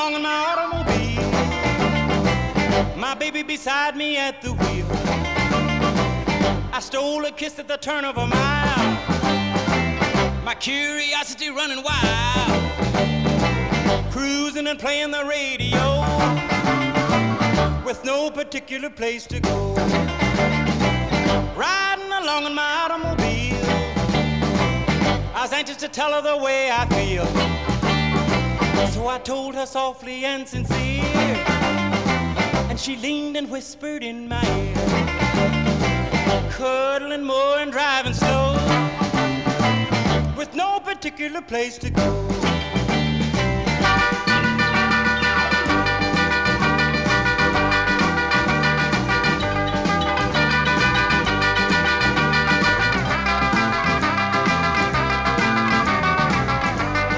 along in my automobile, my baby beside me at the wheel. I stole a kiss at the turn of a mile, my curiosity running wild, cruising and playing the radio with no particular place to go. Riding along in my automobile, I was anxious to tell her the way I feel. So I told her softly and sincere, and she leaned and whispered in my ear, cuddling more and driving slow with no particular place to go.